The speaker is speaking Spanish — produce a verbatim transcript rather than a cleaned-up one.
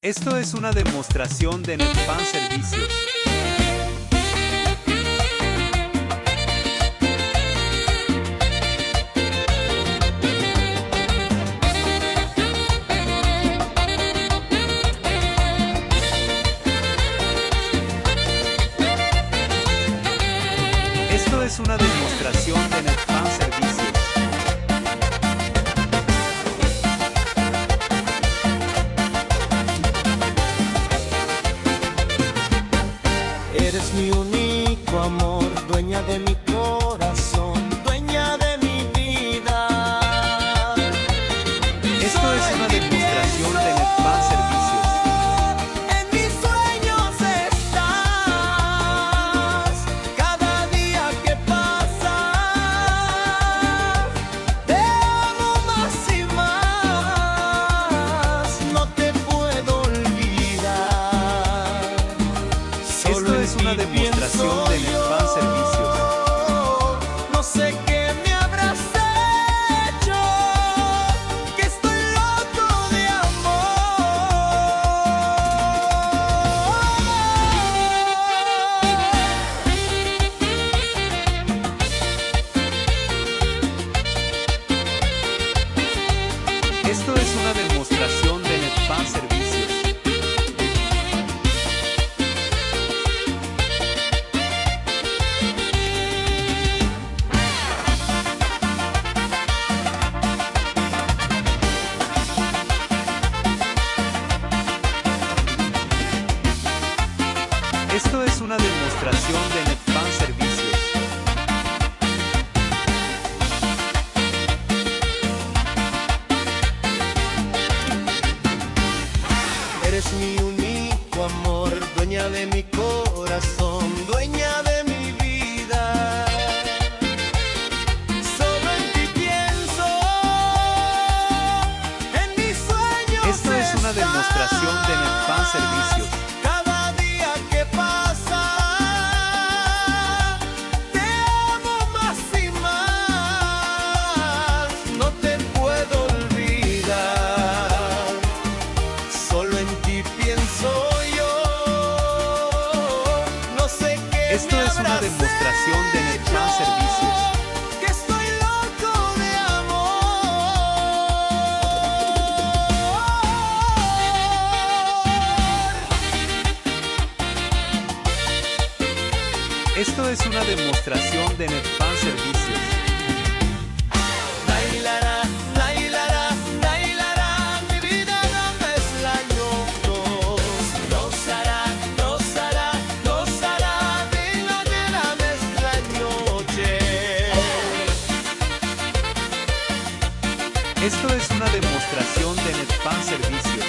Esto es una demostración de Netfan Servicios. Esto es una demostración de Netfan Servicios. Eres mi único amor, dueña de mi corazón, dueña de mi vida. Esto es una demostración de Netfan Servicios. En mis sueños estás, cada día que pasa, te amo más y más, no te puedo olvidar. Esto es una demostración de Netfan Servicios. No sé qué me habrás hecho, que estoy loco de Esto es una demostración de Netfan Servicios. Esto es una demostración de Netfan Servicios. Eres mi único amor, dueña de mi corazón, dueña de mi vida. Solo en ti pienso, en mis sueños. Esto es una demostración de Netfan Servicios. Cada día que pasa, te amo más y más, no te puedo olvidar. Solo en ti pienso yo, no sé qué. Esto me es una habrás demostración de Netfan hecho, Servicios. que estoy loco de amor. Esto es una demostración de Netfan Servicios. La hilara, la hilara, la hilara, mi vida no es la dos. Rosará, rosará, rosará, de la nena es la noche. Esto es una demostración de Netfan Servicios.